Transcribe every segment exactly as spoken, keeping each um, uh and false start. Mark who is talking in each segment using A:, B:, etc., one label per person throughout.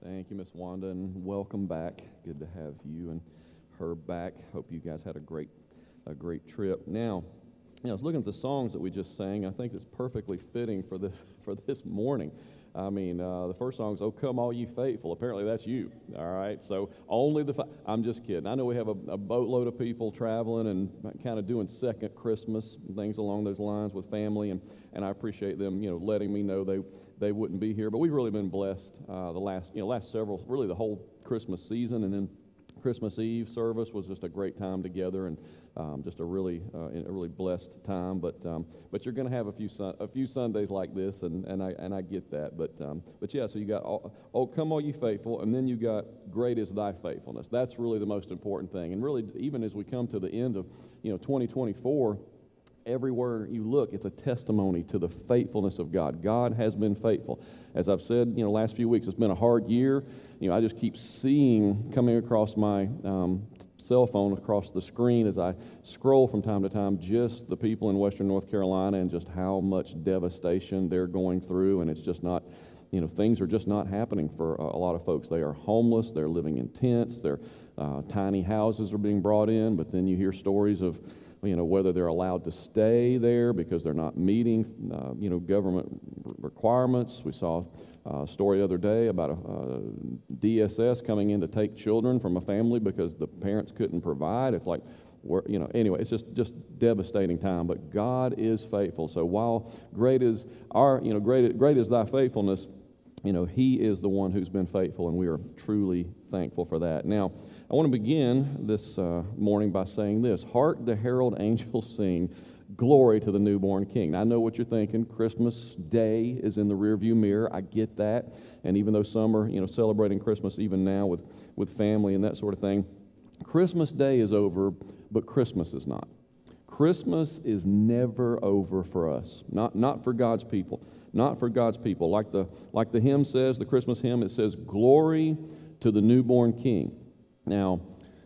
A: Thank you, Miss Wanda, and welcome back. Good to have you and her back. Hope you guys had a great, a great trip. Now, you know, I was looking at the songs that we just sang. I think it's perfectly fitting for this for this morning. I mean, uh, the first song is "Oh Come All Ye Faithful." Apparently, that's you. All right. So only the. Fi- I'm just kidding. I know we have a, a boatload of people traveling and kind of doing second Christmas and things along those lines with family, and and I appreciate them, you know, letting me know they they wouldn't be here. But we've really been blessed uh, the last, you know, last several, really the whole Christmas season, and then Christmas Eve service was just a great time together, and um, just a really, uh, a really blessed time. But um, but you're going to have a few sun- a few Sundays like this, and, and I and I get that. But um, but yeah, so you got all, oh come all ye faithful, and then you got great is thy faithfulness. That's really the most important thing. And really, even as we come to the end of you know twenty twenty-four. Everywhere you look, it's a testimony to the faithfulness of God. God has been faithful. As I've said, you know, last few weeks, it's been a hard year. You know, I just keep seeing coming across my um, cell phone, across the screen as I scroll from time to time, just the people in Western North Carolina and just how much devastation they're going through. And it's just not, you know, things are just not happening for a, a lot of folks. They are homeless. They're living in tents. Their uh, tiny houses are being brought in. But then you hear stories of, you know, whether they're allowed to stay there because they're not meeting, uh, you know, government r- requirements. We saw a story the other day about a, a D S S coming in to take children from a family because the parents couldn't provide. It's like, we're, you know, anyway, it's just, just devastating time. But God is faithful. So while great is our, you know, great, great is thy faithfulness, you know, He is the one who's been faithful, and we are truly thankful for that. Now, I want to begin this uh, morning by saying this: Hark the herald angels sing, glory to the newborn King. Now, I know what you're thinking. Christmas Day is in the rearview mirror. I get that. And even though some are, you know, celebrating Christmas even now with, with family and that sort of thing, Christmas Day is over, but Christmas is not. Christmas is never over for us, not not for God's people, not for God's people. Like the like the hymn says, the Christmas hymn, it says, "Glory to the newborn King." Now,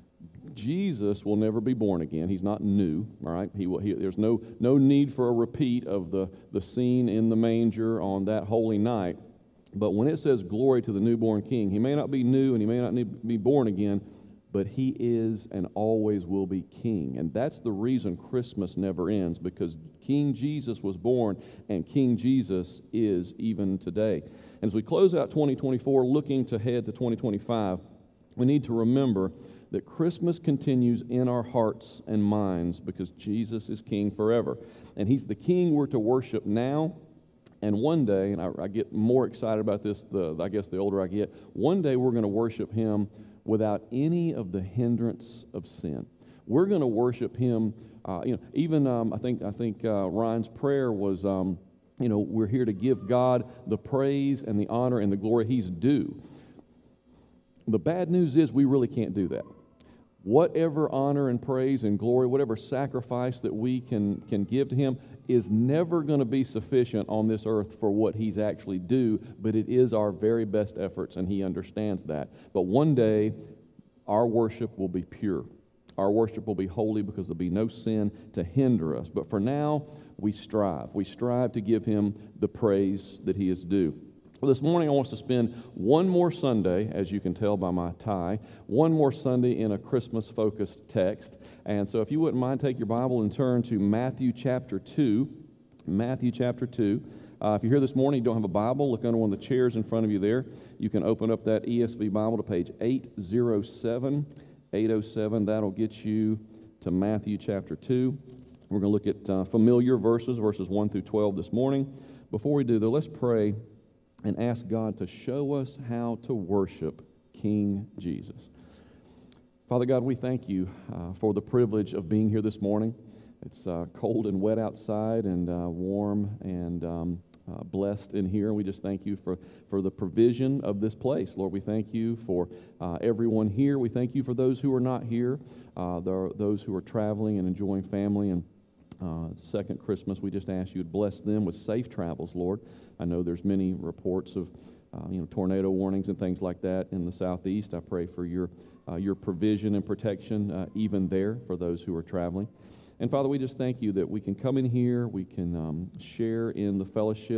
A: Jesus will never be born again. He's not new, all right? He will. He, there's no no need for a repeat of the the scene in the manger on that holy night. But when it says "Glory to the newborn King," He may not be new and He may not need, be born again, but He is and always will be King. And that's the reason Christmas never ends, because King Jesus was born and King Jesus is even today. And as we close out twenty twenty-four, looking to head to twenty twenty-five, we need to remember that Christmas continues in our hearts and minds because Jesus is King forever. And He's the King we're to worship now. And one day, and I, I get more excited about this, the, I guess the older I get, one day we're going to worship Him without any of the hindrance of sin. We're going to worship Him. Uh, you know, even um, I think I think uh, Ryan's prayer was, um, you know, we're here to give God the praise and the honor and the glory He's due. The bad news is we really can't do that. Whatever honor and praise and glory, whatever sacrifice that we can, can give to Him is never going to be sufficient on this earth for what He's actually due, but it is our very best efforts, and He understands that. But one day, our worship will be pure. Our worship will be holy because there'll be no sin to hinder us. But for now, we strive. We strive to give Him the praise that He is due. Well, this morning I want us to spend one more Sunday, as you can tell by my tie, one more Sunday in a Christmas-focused text. And so if you wouldn't mind, take your Bible and turn to Matthew chapter two. Matthew chapter two. Uh, if you're here this morning, you don't have a Bible, look under one of the chairs in front of you there. You can open up that E S V Bible to page eight oh seven. eight oh seven, that'll get you to Matthew chapter two. We're going to look at uh, familiar verses, verses one through twelve this morning. Before we do, though, let's pray and ask God to show us how to worship King Jesus. Father God, we thank You uh, for the privilege of being here this morning. It's uh, cold and wet outside and uh, warm and um, uh, blessed in here. We just thank You for, for the provision of this place. Lord, we thank You for uh, everyone here. We thank You for those who are not here, uh, those who are traveling and enjoying family and Uh, second Christmas. We just ask You to bless them with safe travels, Lord. I know there's many reports of uh, you know tornado warnings and things like that in the southeast. I pray for Your uh, Your provision and protection uh, even there for those who are traveling. And Father, we just thank You that we can come in here, we can um, share in the fellowship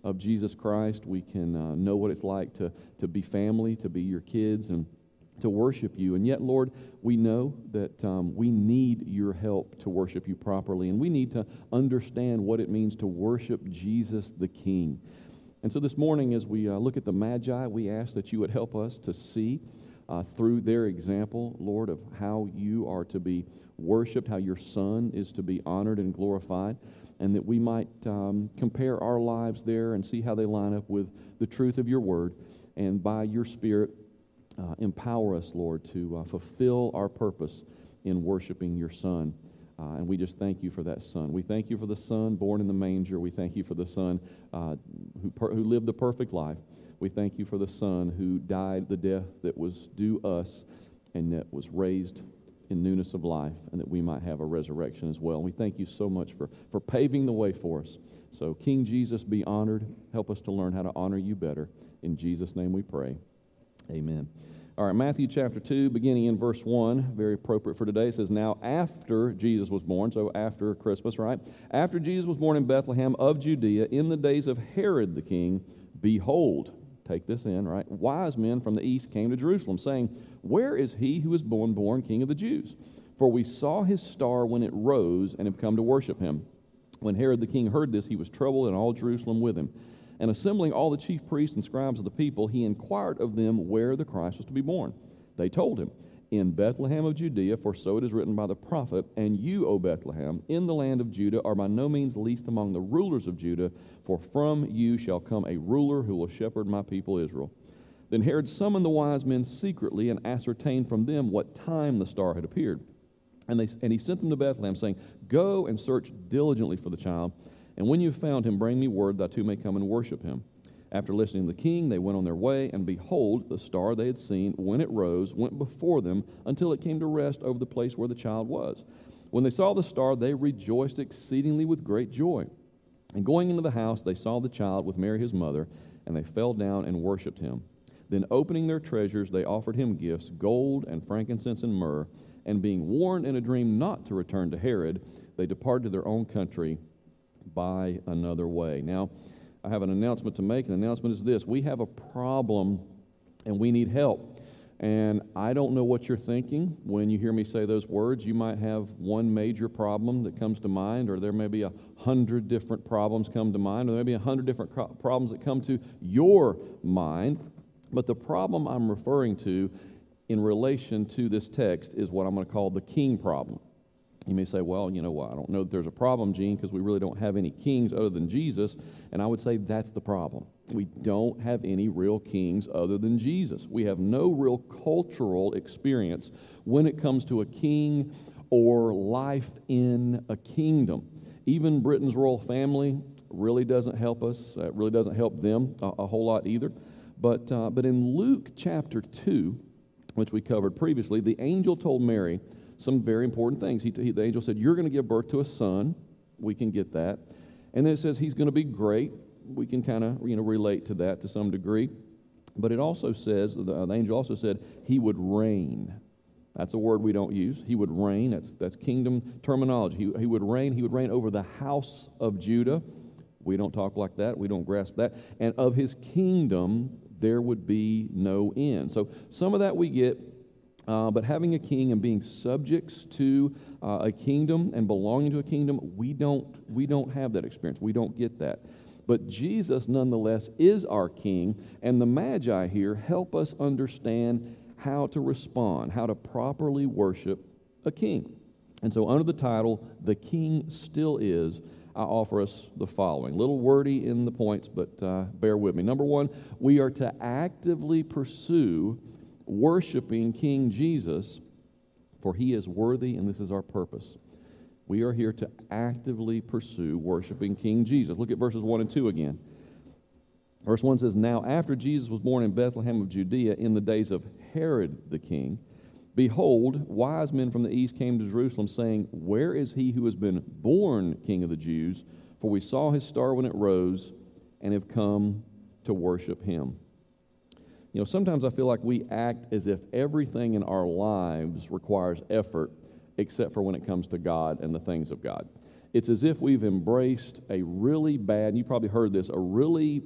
A: of Jesus Christ. We can uh, know what it's like to, to be family, to be your kids, and to worship you. And yet, Lord, we know that um, we need your help to worship you properly, and we need to understand what it means to worship Jesus the King. And so this morning, as we uh, look at the Magi, we ask that you would help us to see uh, through their example, Lord, of how you are to be worshiped, how your Son is to be honored and glorified, and that we might um, compare our lives there and see how they line up with the truth of your word, and by your Spirit, Uh, empower us, Lord, to uh, fulfill our purpose in worshiping your Son. Uh, and we just thank you for that Son. We thank you for the Son born in the manger. We thank you for the Son uh, who, per- who lived the perfect life. We thank you for the Son who died the death that was due us and that was raised in newness of life, and that we might have a resurrection as well. And we thank you so much for, for paving the way for us. So, King Jesus, be honored. Help us to learn how to honor you better. In Jesus' name we pray. Amen. All right, Matthew chapter two, beginning in verse one, very appropriate for today. It says, now after Jesus was born, so after Christmas, right? After Jesus was born in Bethlehem of Judea, in the days of Herod the king, behold, take this in, right? Wise men from the east came to Jerusalem, saying, where is he who is born, born King of the Jews? For we saw his star when it rose and have come to worship him. When Herod the king heard this, he was troubled, and all Jerusalem with him. And assembling all the chief priests and scribes of the people, he inquired of them where the Christ was to be born. They told him, in Bethlehem of Judea, for so it is written by the prophet, and you, O Bethlehem, in the land of Judah, are by no means least among the rulers of Judah, for from you shall come a ruler who will shepherd my people Israel. Then Herod summoned the wise men secretly and ascertained from them what time the star had appeared. And, they, and he sent them to Bethlehem, saying, go and search diligently for the child, and when you have found him, bring me word that I too may come and worship him. After listening to the king, they went on their way, and behold, the star they had seen, when it rose, went before them until it came to rest over the place where the child was. When they saw the star, they rejoiced exceedingly with great joy. And going into the house, they saw the child with Mary his mother, and they fell down and worshipped him. Then opening their treasures, they offered him gifts, gold and frankincense and myrrh. And being warned in a dream not to return to Herod, they departed to their own country by another way. Now, I have an announcement to make. The announcement is this. We have a problem, and we need help. And I don't know what you're thinking when you hear me say those words. You might have one major problem that comes to mind, or there may be a hundred different problems come to mind, or there may be a hundred different co- problems that come to your mind. But the problem I'm referring to in relation to this text is what I'm going to call the king problem. You may say, well, you know what, I don't know that there's a problem, Gene, because we really don't have any kings other than Jesus. And I would say that's the problem. We don't have any real kings other than Jesus. We have no real cultural experience when it comes to a king or life in a kingdom. Even Britain's royal family really doesn't help us. It really doesn't help them a, a whole lot either. But, uh, but in Luke chapter two, which we covered previously, the angel told Mary some very important things. He, he, the angel said, you're going to give birth to a son. We can get that. And then it says he's going to be great. We can kind of you know relate to that to some degree. But it also says, the, the angel also said, he would reign. That's a word we don't use. He would reign. That's, that's kingdom terminology. He, he would reign. He would reign over the house of Judah. We don't talk like that. We don't grasp that. And of his kingdom, there would be no end. So some of that we get. Uh, but having a king and being subjects to uh, a kingdom and belonging to a kingdom, we don't we don't have that experience. We don't get that. But Jesus, nonetheless, is our king, and the Magi here help us understand how to respond, how to properly worship a king. And so under the title, The King Still Is, I offer us the following. A little wordy in the points, but uh, bear with me. Number one, we are to actively pursue worshiping King Jesus, for he is worthy, and this is our purpose. We are here to actively pursue worshiping King Jesus. Look at verses one and two again. Verse one says, now after Jesus was born in Bethlehem of Judea in the days of Herod the king, behold, wise men from the east came to Jerusalem, saying, where is he who has been born King of the Jews? For we saw his star when it rose, and have come to worship him. You know, sometimes I feel like we act as if everything in our lives requires effort except for when it comes to God and the things of God. It's as if we've embraced a really bad, and you probably heard this, a really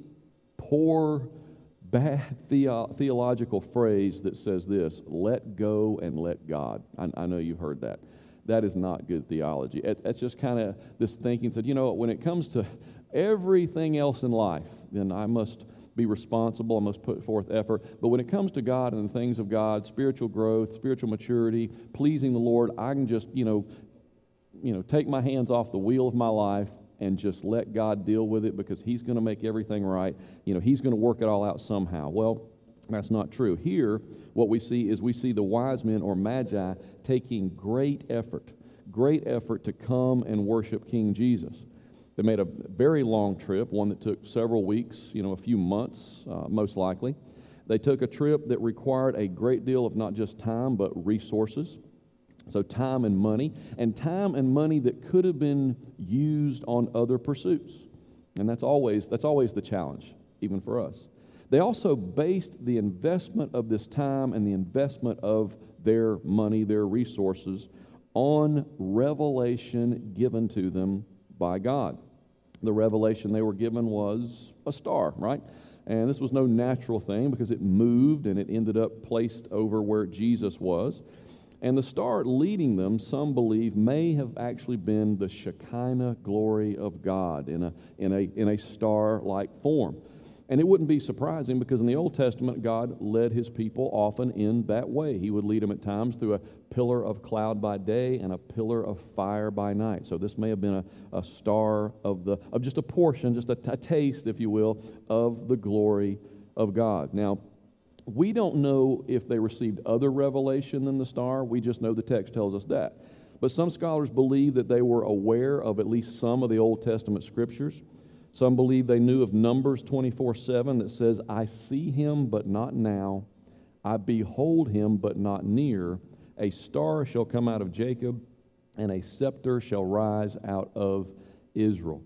A: poor, bad theo- theological phrase that says this: let go and let God. I, I know you've heard that. That is not good theology. It, it's just kind of this thinking that, you know, when it comes to everything else in life, then I must be responsible, I must put forth effort. But when it comes to God and the things of God, spiritual growth, spiritual maturity, pleasing the Lord, I can just, you know, you know, take my hands off the wheel of my life and just let God deal with it, because He's going to make everything right. You know, He's going to work it all out somehow. Well, that's not true. Here, what we see is we see the wise men, or magi, taking great effort, great effort to come and worship King Jesus. They made a very long trip, one that took several weeks, you know, a few months, uh, most likely. They took a trip that required a great deal of not just time, but resources. So time and money, and time and money that could have been used on other pursuits. And that's always, that's always the challenge, even for us. They also based the investment of this time and the investment of their money, their resources, on revelation given to them by God. The revelation they were given was a star, right? And this was no natural thing, because it moved and it ended up placed over where Jesus was. And the star leading them, some believe, may have actually been the Shekinah glory of God in a, in a, in a star-like form. And it wouldn't be surprising, because in the Old Testament, God led His people often in that way. He would lead them at times through a pillar of cloud by day and a pillar of fire by night. So this may have been a, a star of the of just a portion, just a, a taste, if you will, of the glory of God. Now, we don't know if they received other revelation than the star. We just know the text tells us that. But some scholars believe that they were aware of at least some of the Old Testament scriptures. Some believe they knew of Numbers twenty-four seven that says, I see him, but not now. I behold him, but not near. A star shall come out of Jacob, and a scepter shall rise out of Israel.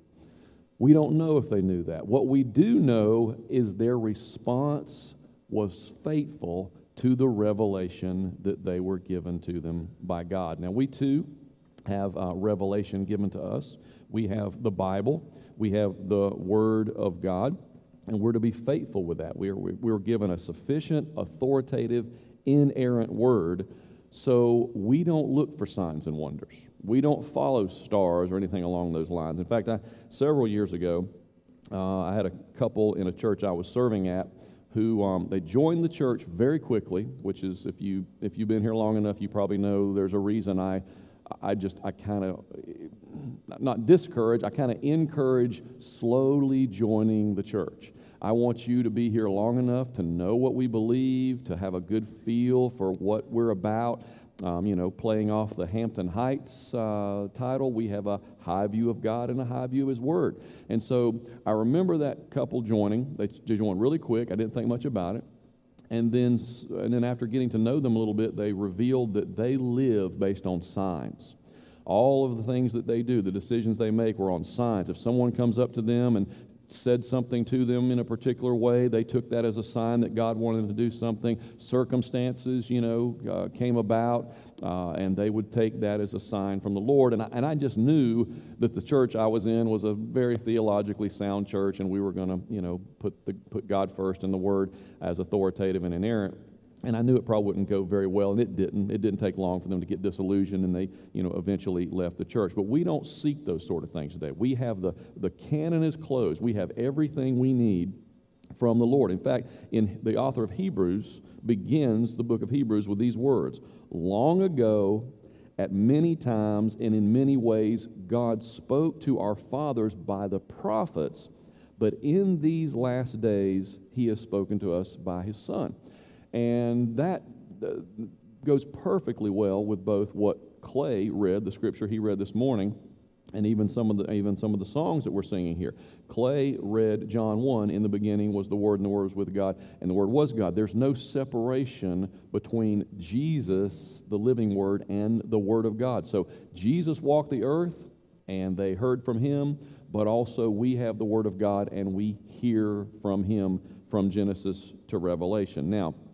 A: We don't know if they knew that. What we do know is their response was faithful to the revelation that they were given to them by God. Now, we too have uh, revelation given to us. We have the Bible. We have the Word of God, and we're to be faithful with that. We are, we are given a sufficient, authoritative, inerrant Word, so we don't look for signs and wonders. We don't follow stars or anything along those lines. In fact, I, several years ago, uh, I had a couple in a church I was serving at who um, they joined the church very quickly, which is, if you if you've been here long enough, you probably know there's a reason I I just I kind of not discourage, I kind of encourage slowly joining the church. I want you to be here long enough to know what we believe, to have a good feel for what we're about. Um, you know, playing off the Hampton Heights uh, title, we have a high view of God and a high view of His Word. And so I remember that couple joining. They, they joined really quick. I didn't think much about it. And then, and then after getting to know them a little bit, they revealed that they live based on signs. All of the things that they do, the decisions they make, were on signs. If someone comes up to them and said something to them in a particular way, they took that as a sign that God wanted them to do something. Circumstances, you know, uh, came about, uh, and they would take that as a sign from the Lord. And I, and I just knew that the church I was in was a very theologically sound church, and we were going to, you know, put the, put God first and the Word as authoritative and inerrant. And I knew it probably wouldn't go very well, and it didn't. It didn't take long for them to get disillusioned, and they, you know, eventually left the church. But we don't seek those sort of things today. We have the, the canon is closed. We have everything we need from the Lord. In fact, in the author of Hebrews begins the book of Hebrews with these words: long ago, at many times and in many ways, God spoke to our fathers by the prophets, but in these last days, He has spoken to us by His Son. And that uh, goes perfectly well with both what Clay read, the scripture he read this morning, and even some of the even some of the songs that we're singing here. Clay read John one, in the beginning was the Word, and the Word was with God, and the Word was God. There's no separation between Jesus, the living Word, and the Word of God. So Jesus walked the earth, and they heard from Him, but also we have the Word of God, and we hear from Him from Genesis to Revelation. Now,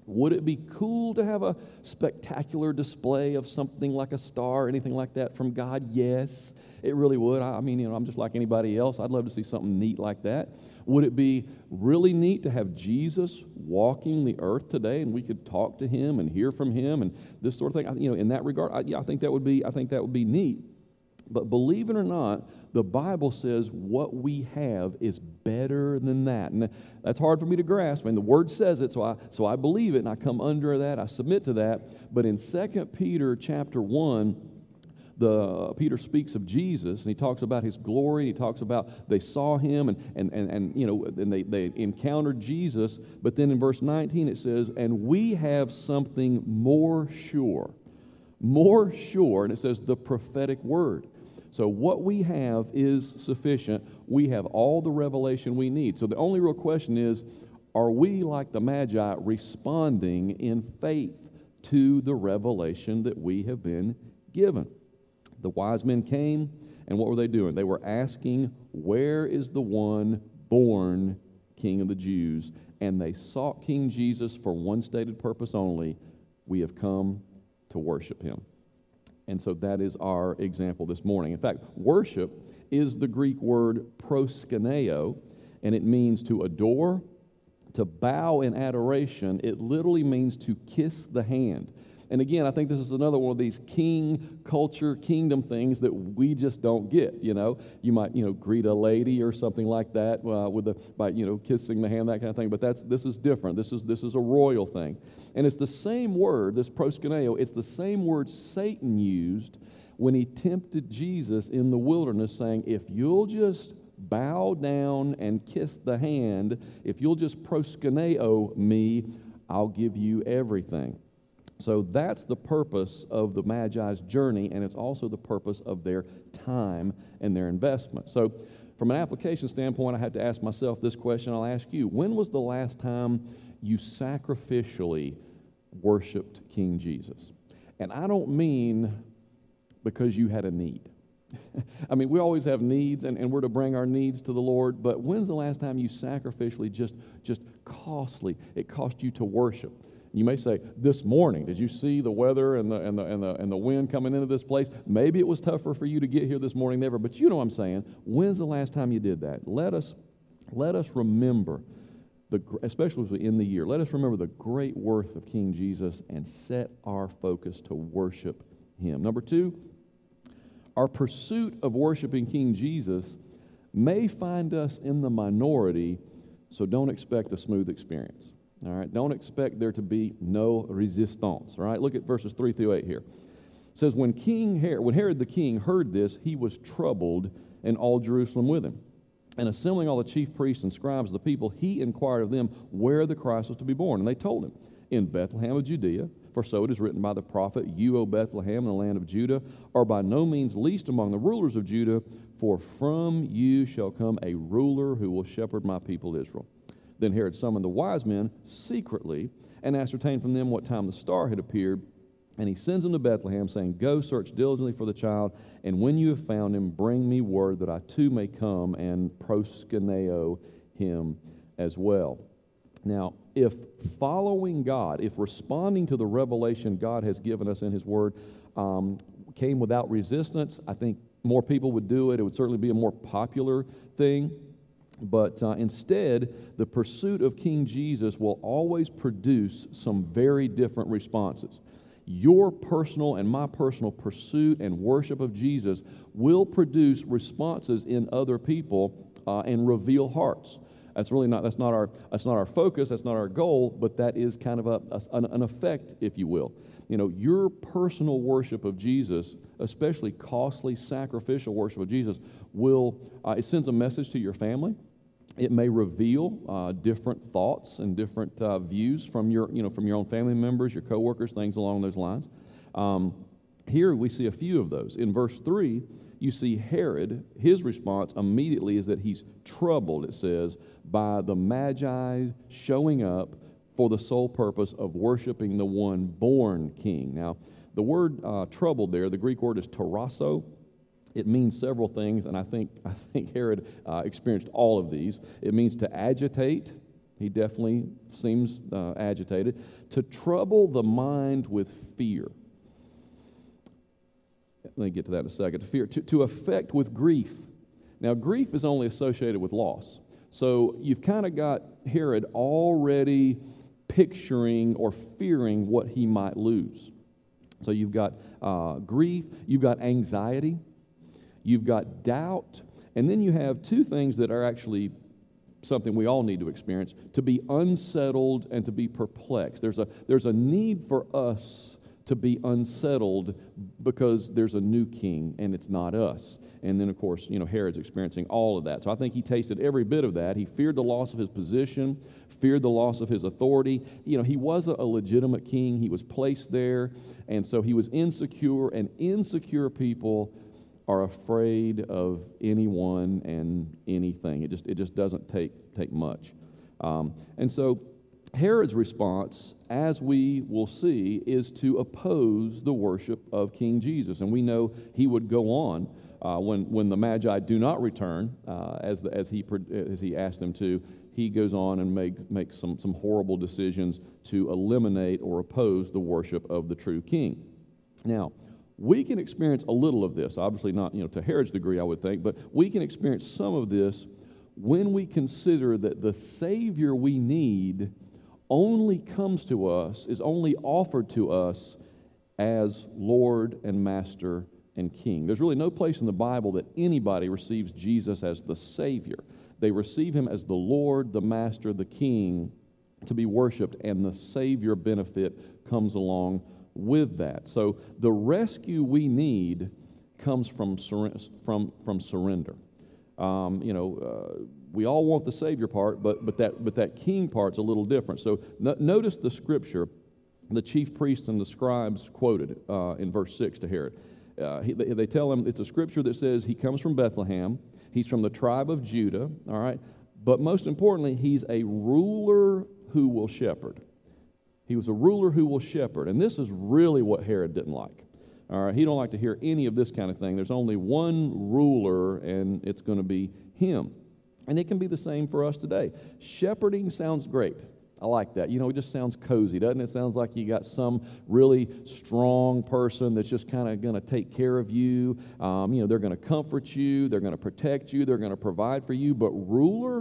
A: Would it be cool to have a spectacular display of something like a star or anything like that from God? Yes, it really would. I mean, you know, I'm just like anybody else. I'd love to see something neat like that. Would it be really neat to have Jesus walking the earth today and we could talk to him and hear from him and this sort of thing? I, you know, in that regard, I, yeah, I think that would be, I think that would be neat. But believe it or not, the Bible says what we have is better than that. And that's hard for me to grasp. I mean, the Word says it, so I so I believe it, and I come under that, I submit to that. But in Second Peter chapter one, the Peter speaks of Jesus, and he talks about his glory. He talks about they saw him, and and and, and you know, and they, they encountered Jesus. But then in verse nineteen it says, and we have something more sure, more sure, and it says the prophetic word. So what we have is sufficient. We have all the revelation we need. So the only real question is, are we like the Magi responding in faith to the revelation that we have been given? The wise men came, and what were they doing? They were asking, where is the one born King of the Jews? And they sought King Jesus for one stated purpose only: we have come to worship him. And so that is our example this morning. In fact, worship is the Greek word proskuneo, and it means to adore, to bow in adoration. It literally means to kiss the hand. And again, I think this is another one of these king culture, kingdom things that we just don't get, you know. You might, you know, greet a lady or something like that uh, with the, by, you know, kissing the hand, that kind of thing. But that's this is different. This is this is a royal thing. And it's the same word, this proskuneo, it's the same word Satan used when he tempted Jesus in the wilderness, saying, if you'll just bow down and kiss the hand, if you'll just proskuneo me, I'll give you everything. So that's the purpose of the Magi's journey, and it's also the purpose of their time and their investment. So from an application standpoint, I had to ask myself this question. I'll ask you, when was the last time you sacrificially worshiped King Jesus? And I don't mean because you had a need. I mean, we always have needs, and, and we're to bring our needs to the Lord, but when's the last time you sacrificially just, just costly, it cost you to worship? You may say, this morning, did you see the weather and the, and the and the and the wind coming into this place? Maybe it was tougher for you to get here this morning than ever, but you know what I'm saying. When's the last time you did that? Let us let us remember, the especially in the year, let us remember the great worth of King Jesus and set our focus to worship him. Number two, our pursuit of worshiping King Jesus may find us in the minority, so don't expect a smooth experience. All right, don't expect there to be no resistance. All right, look at verses three through eight here. It says, when King Herod, when Herod the king heard this, he was troubled, and all Jerusalem with him. And assembling all the chief priests and scribes of the people, he inquired of them where the Christ was to be born. And they told him, in Bethlehem of Judea, for so it is written by the prophet, you, O Bethlehem, in the land of Judah, are by no means least among the rulers of Judah, for from you shall come a ruler who will shepherd my people Israel. Then Herod summoned the wise men secretly and ascertained from them what time the star had appeared. And he sends them to Bethlehem, saying, go search diligently for the child, and when you have found him, bring me word that I too may come and proskuneo him as well. Now, if following God, if responding to the revelation God has given us in his word um, came without resistance, I think more people would do it. It would certainly be a more popular thing. But uh, instead, the pursuit of King Jesus will always produce some very different responses. Your personal and my personal pursuit and worship of Jesus will produce responses in other people uh, and reveal hearts. That's really not, that's not our, that's not our focus, that's not our goal, but that is kind of a, a an, an effect, if you will. You know, your personal worship of Jesus, especially costly, sacrificial worship of Jesus, will, uh, it sends a message to your family. It may reveal uh, different thoughts and different uh, views from your, you know, from your own family members, your coworkers, things along those lines. Um, here we see a few of those. In verse three, you see Herod, his response immediately is that he's troubled, it says, by the Magi showing up for the sole purpose of worshiping the one born king. Now, the word uh, troubled there, the Greek word is tarasso. It means several things, and I think I think Herod uh, experienced all of these. It means to agitate, He definitely seems uh, agitated. To trouble the mind with fear. Let me get to that in a second. To fear, to, to affect with grief. Now, grief is only associated with loss. So you've kind of got Herod already picturing or fearing what he might lose. So you've got uh, grief, you've got anxiety, you've got doubt, and then you have two things that are actually something we all need to experience: to be unsettled and to be perplexed. There's a there's a need for us to be unsettled because there's a new king and it's not us. And then, of course, you know, Herod's experiencing all of that. So I think he tasted every bit of that. He feared the loss of his position, feared the loss of his authority. You know, he was a legitimate king. He was placed there, and so he was insecure, and insecure people are afraid of anyone and anything. It just it just doesn't take take much. Um, and so Herod's response, as we will see, is to oppose the worship of King Jesus. And we know he would go on uh, when when the Magi do not return, uh, as the, as he as he asked them to. He goes on and make make some some horrible decisions to eliminate or oppose the worship of the true King. Now, we can experience a little of this, obviously not, you know, to Herod's degree, I would think, but we can experience some of this when we consider that the Savior we need only comes to us, is only offered to us as Lord and Master and King. There's really no place in the Bible that anybody receives Jesus as the Savior. They receive him as the Lord, the Master, the King, to be worshiped, and the Savior benefit comes along with that. So the rescue we need comes from sur- from from surrender. Um, you know, uh, we all want the Savior part, but but that but that King part's a little different. So no, notice the scripture the chief priests and the scribes quoted uh, in verse six to Herod. Uh, he, they, they tell him it's a scripture that says he comes from Bethlehem. He's from the tribe of Judah. All right, but most importantly, he's a ruler who will shepherd. He was a ruler who will shepherd. And this is really what Herod didn't like. All right, he don't like to hear any of this kind of thing. There's only one ruler, and it's going to be him. And it can be the same for us today. Shepherding sounds great. I like that. You know, it just sounds cozy, doesn't it? It sounds like you got some really strong person that's just kind of going to take care of you. Um, you know, they're going to comfort you. They're going to protect you. They're going to provide for you. But ruler...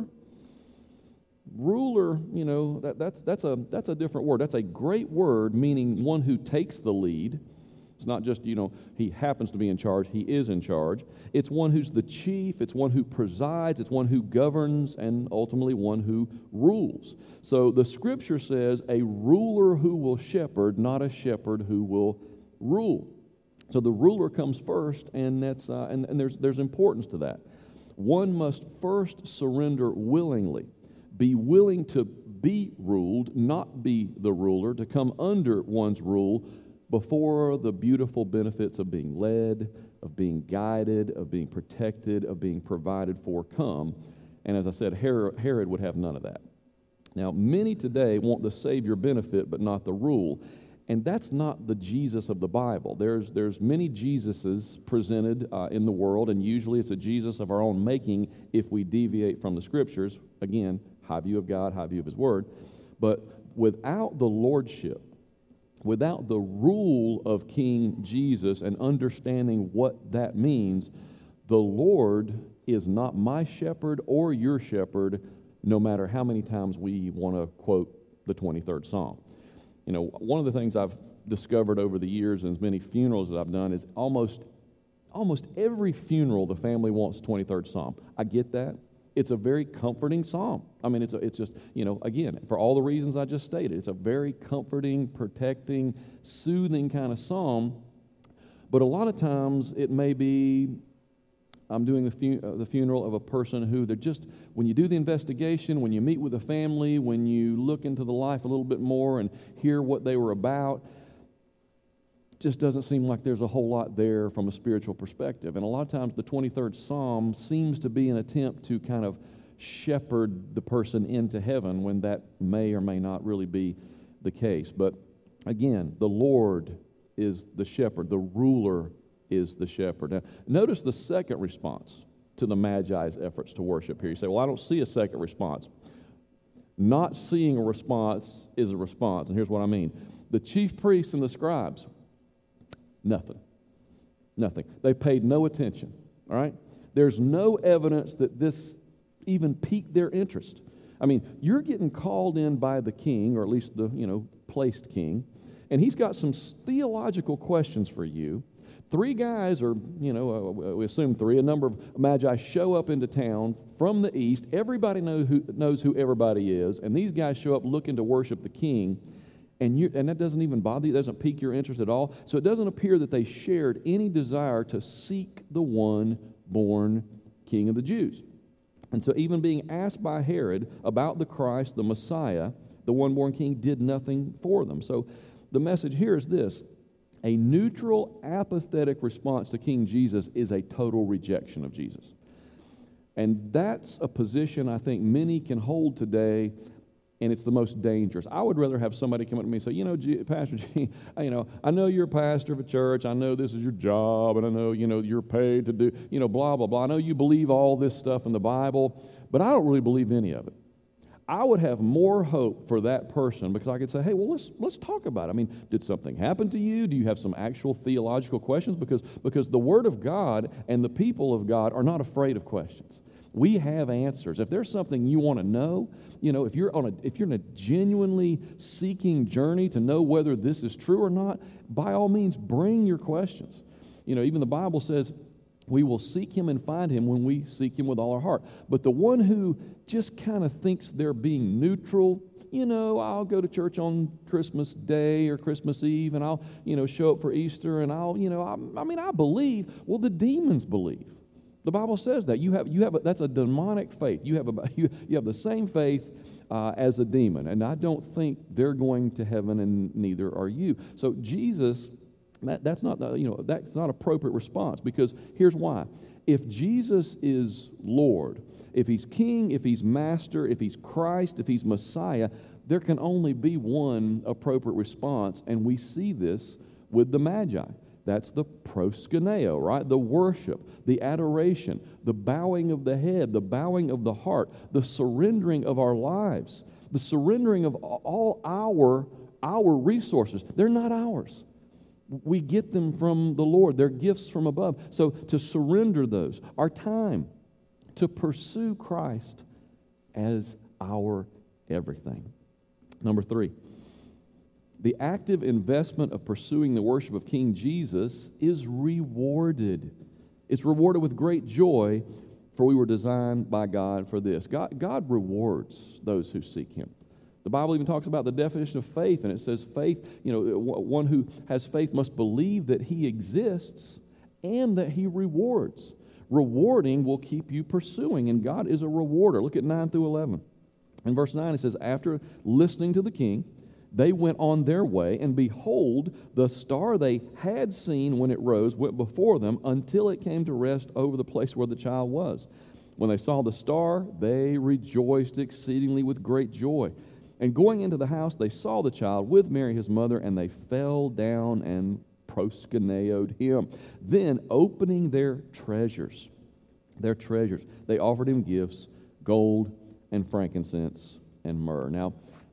A: Ruler, you know, that, that's that's a that's a different word. That's a great word, meaning one who takes the lead. It's not just, you know, he happens to be in charge. He is in charge. It's one who's the chief. It's one who presides. It's one who governs, and ultimately one who rules. So the Scripture says a ruler who will shepherd, not a shepherd who will rule. So the ruler comes first, and that's uh, and, and there's there's importance to that. One must first surrender willingly. Be willing to be ruled, not be the ruler, to come under one's rule before the beautiful benefits of being led, of being guided, of being protected, of being provided for come. And as I said, Herod would have none of that. Now, many today want the Savior benefit, but not the rule. And that's not the Jesus of the Bible. There's there's many Jesuses presented uh, in the world, and usually it's a Jesus of our own making if we deviate from the Scriptures. Again, high view of God, high view of His Word. But without the lordship, without the rule of King Jesus and understanding what that means, the Lord is not my shepherd or your shepherd, no matter how many times we want to quote the twenty-third Psalm. You know, one of the things I've discovered over the years and as many funerals that I've done is almost almost every funeral the family wants the twenty-third Psalm. I get that. It's a very comforting psalm. I mean, it's a, it's just, you know, again, for all the reasons I just stated, it's a very comforting, protecting, soothing kind of psalm. But a lot of times it may be, I'm doing the, fu- uh, the funeral of a person who they're just, when you do the investigation, when you meet with the family, when you look into the life a little bit more and hear what they were about, just doesn't seem like there's a whole lot there from a spiritual perspective. And a lot of times the twenty-third Psalm seems to be an attempt to kind of shepherd the person into heaven when that may or may not really be the case. But again, the Lord is the shepherd. The ruler is the shepherd. Now, notice the second response to the Magi's efforts to worship here. You say, well, I don't see a second response. Not seeing a response is a response, and here's what I mean. The chief priests and the scribes, nothing. Nothing. They paid no attention, all right? There's no evidence that this even piqued their interest. I mean, you're getting called in by the king, or at least the, you know, placed king, and he's got some theological questions for you. Three guys, or, you know, uh, we assume three, a number of magi show up into town from the east. Everybody know who, knows who everybody is, and these guys show up looking to worship the king, and you, and that doesn't even bother you, doesn't pique your interest at all. So it doesn't appear that they shared any desire to seek the one born King of the Jews. And so even being asked by Herod about the Christ, the Messiah, the one born king, did nothing for them. So the message here is this. A neutral, apathetic response to King Jesus is a total rejection of Jesus. And that's a position I think many can hold today, and it's the most dangerous. I would rather have somebody come up to me and say, you know, G- Pastor G, you know, I know you're a pastor of a church. I know this is your job, and I know, you know, you're paid to do, you know, blah, blah, blah. I know you believe all this stuff in the Bible, but I don't really believe any of it. I would have more hope for that person because I could say, hey, well, let's let's talk about it. I mean, did something happen to you? Do you have some actual theological questions? Because, because the Word of God and the people of God are not afraid of questions. We have answers. If there's something you want to know, you know, if you're on a if you're in a genuinely seeking journey to know whether this is true or not, by all means, bring your questions. You know, even the Bible says we will seek Him and find Him when we seek Him with all our heart. But the one who just kind of thinks they're being neutral, you know, I'll go to church on Christmas Day or Christmas Eve, and I'll, you know, show up for Easter, and I'll, you know, I, I mean, I believe. Well, the demons believe. The Bible says that you have you have a, that's a demonic faith. You have a you, you have the same faith uh, as a demon, and I don't think they're going to heaven, and neither are you. So Jesus, that, that's not the, you know that's not appropriate response, because here's why: if Jesus is Lord, if He's King, if He's Master, if He's Christ, if He's Messiah, there can only be one appropriate response, and we see this with the Magi. That's the proskuneo, right? The worship, the adoration, the bowing of the head, the bowing of the heart, the surrendering of our lives, the surrendering of all our, our resources. They're not ours. We get them from the Lord. They're gifts from above. So to surrender those, our time, to pursue Christ as our everything. Number three. The active investment of pursuing the worship of King Jesus is rewarded. It's rewarded with great joy, for we were designed by God for this. God, God rewards those who seek Him. The Bible even talks about the definition of faith, and it says faith, you know, one who has faith must believe that He exists and that He rewards. Rewarding will keep you pursuing, and God is a rewarder. Look at nine through eleven. In verse nine, it says, after listening to the king, they went on their way, and behold, the star they had seen when it rose went before them until it came to rest over the place where the child was. When they saw the star, they rejoiced exceedingly with great joy. And going into the house, they saw the child with Mary his mother, and they fell down and proskuneoed him. Then, opening their treasures, their treasures, they offered him gifts, gold and frankincense and myrrh. Now,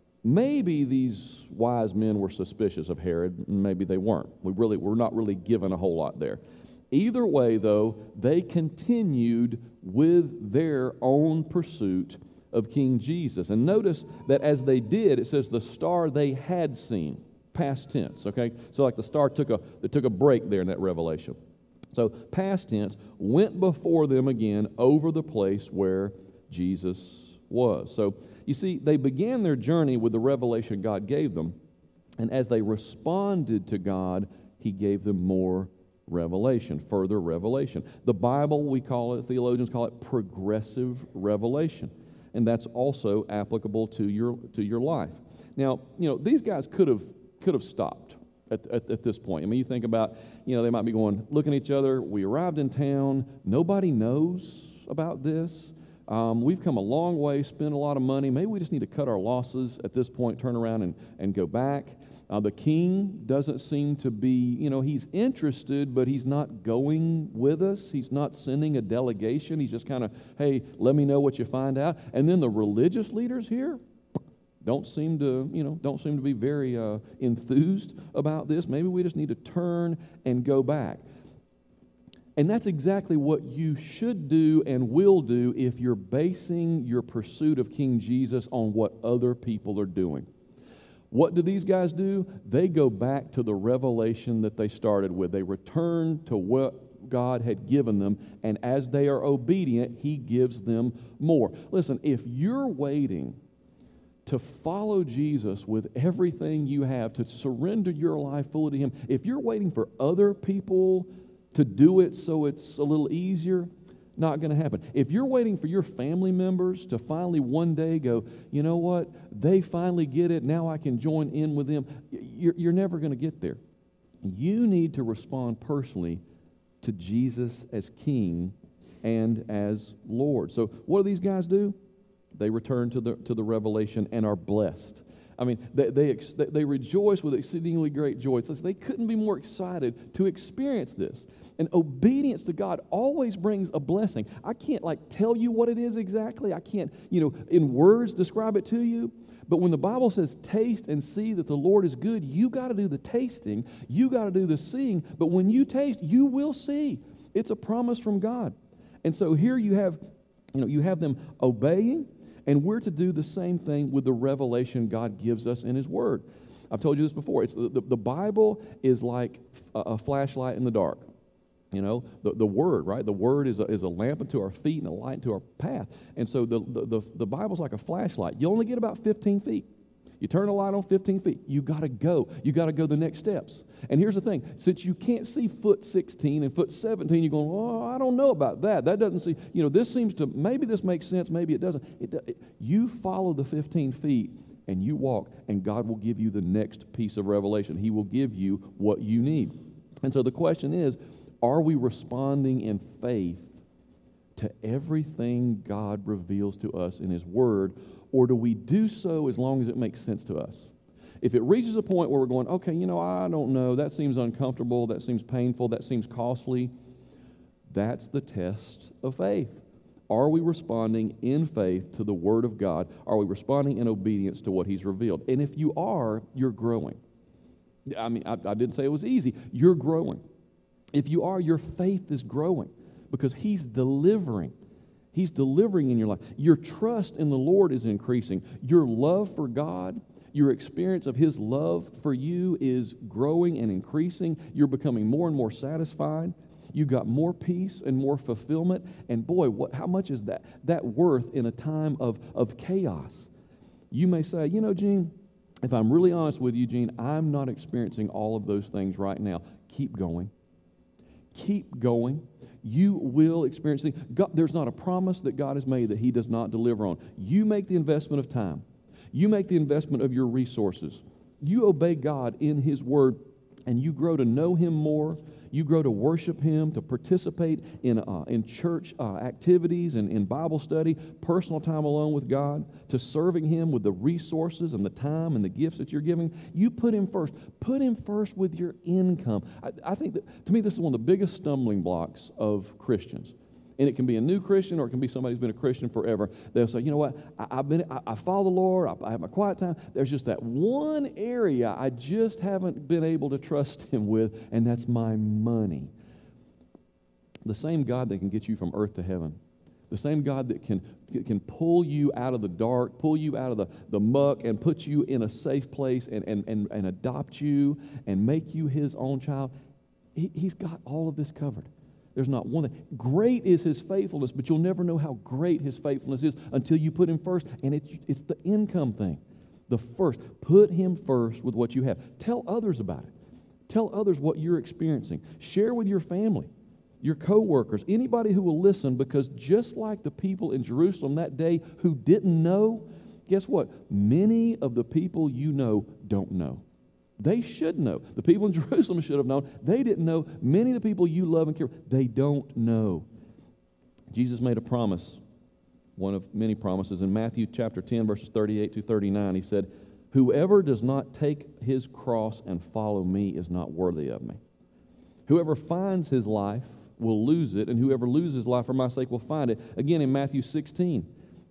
A: maybe these wise men were suspicious of Herod, and maybe they weren't. We really, we're not really given a whole lot there. Either way, though, they continued with their own pursuit of King Jesus. And notice that as they did, it says the star they had seen, past tense, okay? So like the star took a, it took a break there in that revelation. So past tense, went before them again over the place where Jesus was. So you see, they began their journey with the revelation God gave them, and as they responded to God, He gave them more revelation, further revelation. The Bible, we call it, theologians call it progressive revelation, and that's also applicable to your to your life. Now, you know, these guys could have could have stopped at, at, at this point. I mean, you think about, you know, they might be going, looking at each other, we arrived in town, nobody knows about this. Um, we've come a long way, spent a lot of money. Maybe we just need to cut our losses at this point, turn around and, and go back. Uh, the king doesn't seem to be, you know, he's interested, but he's not going with us. He's not sending a delegation. He's just kind of, hey, let me know what you find out. And then the religious leaders here, don't seem to, you know, don't seem to be very uh, enthused about this. Maybe we just need to turn and go back. And that's exactly what you should do and will do if you're basing your pursuit of King Jesus on what other people are doing. What do these guys do? They go back to the revelation that they started with. They return to what God had given them, and as they are obedient, He gives them more. Listen, if you're waiting to follow Jesus with everything you have, to surrender your life fully to Him, if you're waiting for other people to do it so it's a little easier, not going to happen. If you're waiting for your family members to finally one day go, you know what, they finally get it, now I can join in with them, you're, you're never going to get there. You need to respond personally to Jesus as King and as Lord. So what do these guys do? They return to the to the revelation and are blessed. I mean, they they, they rejoice with exceedingly great joy. It's like they couldn't be more excited to experience this. And obedience to God always brings a blessing. I can't like tell you what it is exactly. I can't, you know, in words describe it to you. But when the Bible says taste and see that the Lord is good, you got to do the tasting. You got to do the seeing. But when you taste, you will see. It's a promise from God. And so here you have, you know, you have them obeying. And we're to do the same thing with the revelation God gives us in His Word. I've told you this before. It's the, the, the Bible is like a, a flashlight in the dark. You know, the, the Word, right? The Word is a, is a lamp unto our feet and a light unto our path. And so the, the, the, the Bible's like a flashlight. You only get about fifteen feet. You turn a light on fifteen feet. You got to go. You got to go the next steps. And here's the thing. Since you can't see foot sixteen and foot seventeen, you're going, oh, I don't know about that. That doesn't seem, you know, this seems to, maybe this makes sense, maybe it doesn't. It, it, you follow the fifteen feet and you walk, and God will give you the next piece of revelation. He will give you what you need. And so the question is, are we responding in faith to everything God reveals to us in His Word, or do we do so as long as it makes sense to us? If it reaches a point where we're going, okay, you know, I don't know, that seems uncomfortable, that seems painful, that seems costly, that's the test of faith. Are we responding in faith to the Word of God? Are we responding in obedience to what He's revealed? And if you are, you're growing. I mean, I, I didn't say it was easy. You're growing. If you are, your faith is growing because He's delivering. He's delivering in your life. Your trust in the Lord is increasing. Your love for God, your experience of His love for you is growing and increasing. You're becoming more and more satisfied. You've got more peace and more fulfillment. And boy, what, how much is that, that worth in a time of, of chaos? You may say, you know, Gene, if I'm really honest with you, Gene, I'm not experiencing all of those things right now. Keep going. Keep going. You will experience things. God, there's not a promise that God has made that He does not deliver on. You make the investment of time. You make the investment of your resources. You obey God in His Word, and you grow to know Him more. You grow to worship Him, to participate in uh, in church uh, activities and in Bible study, personal time alone with God, to serving Him with the resources and the time and the gifts that you're giving. You put Him first. Put Him first with your income. I, I think that, to me, this is one of the biggest stumbling blocks of Christians. And it can be a new Christian, or it can be somebody who's been a Christian forever. They'll say, you know what, I, I've been, I, I follow the Lord, I, I have my quiet time. There's just that one area I just haven't been able to trust Him with, and that's my money. The same God that can get you from earth to heaven, the same God that can, can pull you out of the dark, pull you out of the, the muck, and put you in a safe place and, and, and, and adopt you and make you His own child, he, He's got all of this covered. There's not one thing. Great is His faithfulness, but you'll never know how great His faithfulness is until you put Him first. And it, it's the income thing. The first. Put Him first with what you have. Tell others about it. Tell others what you're experiencing. Share with your family, your co-workers, anybody who will listen, because just like the people in Jerusalem that day who didn't know, guess what? Many of the people you know don't know. They should know. The people in Jerusalem should have known. They didn't know. Many of the people you love and care, they don't know. Jesus made a promise, one of many promises. In Matthew chapter ten, verses thirty-eight to thirty-nine, He said, whoever does not take his cross and follow me is not worthy of me. Whoever finds his life will lose it, and whoever loses life for my sake will find it. Again, in Matthew sixteen,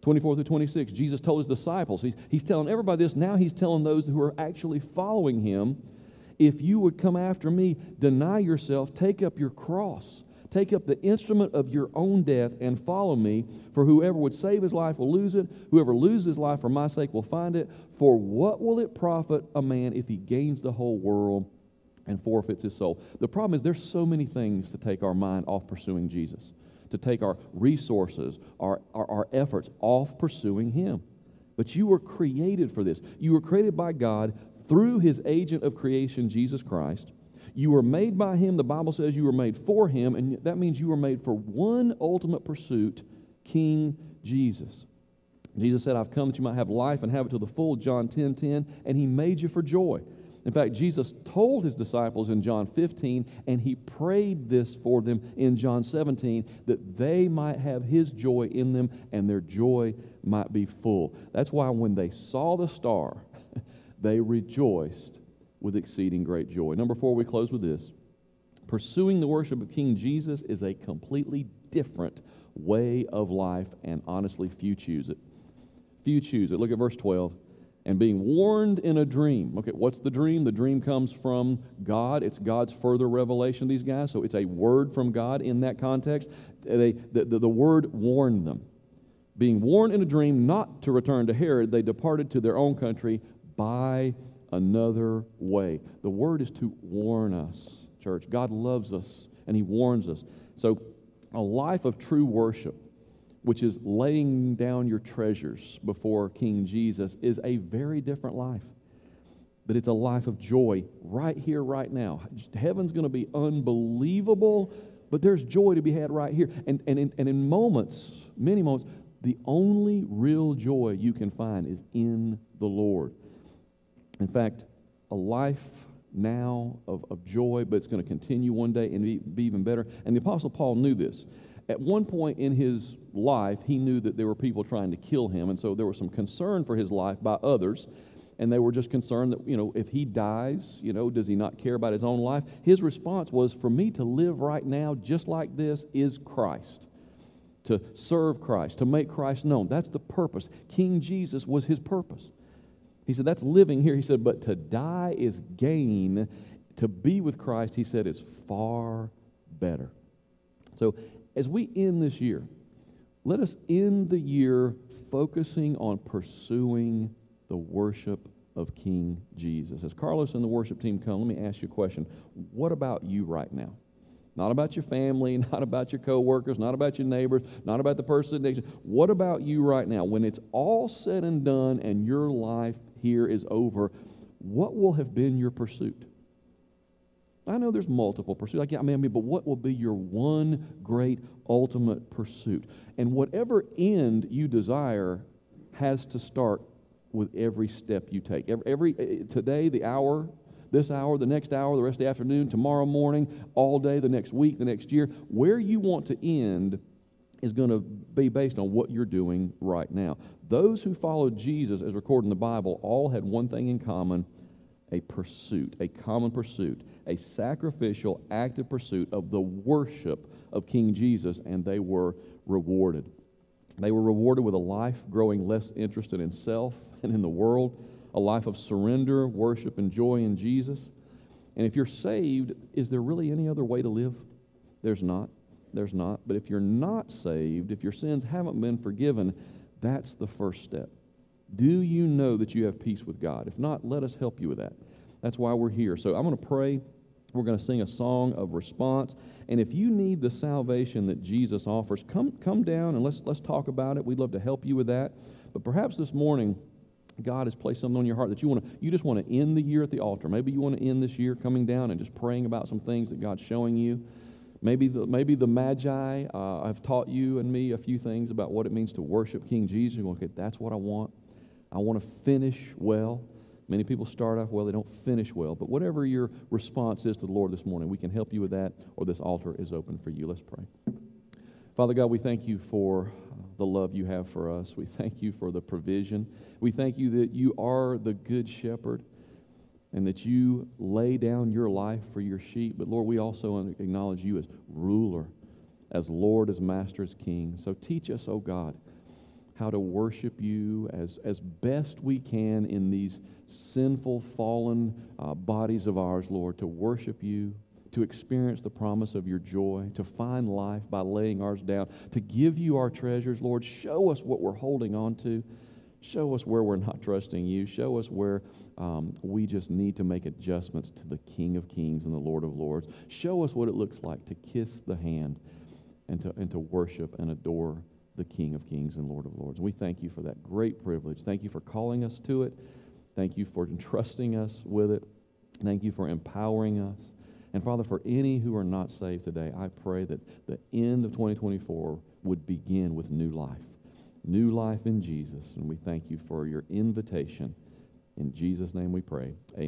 A: twenty-four through twenty-six, Jesus told his disciples, he's, he's telling everybody this, now he's telling those who are actually following him, if you would come after me, deny yourself, take up your cross, take up the instrument of your own death and follow me, for whoever would save his life will lose it, whoever loses his life for my sake will find it, for what will it profit a man if he gains the whole world and forfeits his soul? The problem is there's so many things to take our mind off pursuing Jesus, to take our resources, our, our, our efforts off pursuing him. But you were created for this. You were created by God through his agent of creation, Jesus Christ. You were made by him. The Bible says you were made for him, and that means you were made for one ultimate pursuit, King Jesus. Jesus said, I've come that you might have life and have it to the full, John ten ten, and he made you for joy. In fact, Jesus told his disciples in John fifteen, and he prayed this for them in John seventeen, that they might have his joy in them and their joy might be full. That's why when they saw the star, they rejoiced with exceeding great joy. Number four, we close with this. Pursuing the worship of King Jesus is a completely different way of life, and honestly, few choose it. Few choose it. Look at verse twelve. And being warned in a dream. Okay, what's the dream? The dream comes from God. It's God's further revelation to these guys, so it's a word from God in that context. They, the, the, the word warned them. Being warned in a dream not to return to Herod, they departed to their own country by another way. The word is to warn us, church. God loves us, and he warns us. So a life of true worship, which is laying down your treasures before King Jesus, is a very different life. But it's a life of joy right here, right now. Heaven's going to be unbelievable, but there's joy to be had right here. And, and, in, and in moments, many moments, the only real joy you can find is in the Lord. In fact, a life now of, of joy, but it's going to continue one day and be, be even better. And the Apostle Paul knew this. At one point in his life, he knew that there were people trying to kill him, and so there was some concern for his life by others, and they were just concerned that, you know, if he dies, you know, does he not care about his own life? His response was, for me to live right now just like this is Christ, to serve Christ, to make Christ known. That's the purpose. King Jesus was his purpose. He said, that's living here. He said, but to die is gain. To be with Christ, he said, is far better. So, as we end this year, let us end the year focusing on pursuing the worship of King Jesus. As Carlos and the worship team come, let me ask you a question. What about you right now? Not about your family, not about your coworkers, not about your neighbors, not about the person next to you. What about you right now? When it's all said and done and your life here is over, what will have been your pursuit? I know there's multiple pursuits. Like, yeah, I mean, I mean, but what will be your one great ultimate pursuit? And whatever end you desire has to start with every step you take. Every, every today, the hour, this hour, the next hour, the rest of the afternoon, tomorrow morning, all day, the next week, the next year, where you want to end is going to be based on what you're doing right now. Those who followed Jesus, as recorded in the Bible, all had one thing in common: a pursuit, a common pursuit, a sacrificial, active pursuit of the worship of King Jesus, and they were rewarded. They were rewarded with a life growing less interested in self and in the world, a life of surrender, worship, and joy in Jesus. And if you're saved, is there really any other way to live? There's not. There's not. But if you're not saved, if your sins haven't been forgiven, that's the first step. Do you know that you have peace with God? If not, let us help you with that. That's why we're here. So I'm going to pray. We're going to sing a song of response. And if you need the salvation that Jesus offers, come come down and let's let's talk about it. We'd love to help you with that. But perhaps this morning, God has placed something on your heart that you want to you just want to end the year at the altar. Maybe you want to end this year coming down and just praying about some things that God's showing you. Maybe the maybe the Magi uh, have taught you and me a few things about what it means to worship King Jesus. You're going, okay, that's what I want. I want to finish well. Many people start off well, they don't finish well. But whatever your response is to the Lord this morning, we can help you with that, or this altar is open for you. Let's pray. Father God, we thank you for the love you have for us. We thank you for the provision. We thank you that you are the good shepherd and that you lay down your life for your sheep. But Lord, we also acknowledge you as ruler, as Lord, as Master, as King. So teach us, oh God, how to worship you as, as best we can in these sinful, fallen uh, bodies of ours, Lord, to worship you, to experience the promise of your joy, to find life by laying ours down, to give you our treasures. Lord, show us what we're holding on to. Show us where we're not trusting you. Show us where um, we just need to make adjustments to the King of Kings and the Lord of Lords. Show us what it looks like to kiss the hand and to, and to worship and adore the King of Kings and Lord of Lords. We thank you for that great privilege. Thank you for calling us to it. Thank you for entrusting us with it. Thank you for empowering us. And Father, for any who are not saved today, I pray that the end of twenty twenty-four would begin with new life. New life in Jesus. And we thank you for your invitation. In Jesus' name we pray. Amen.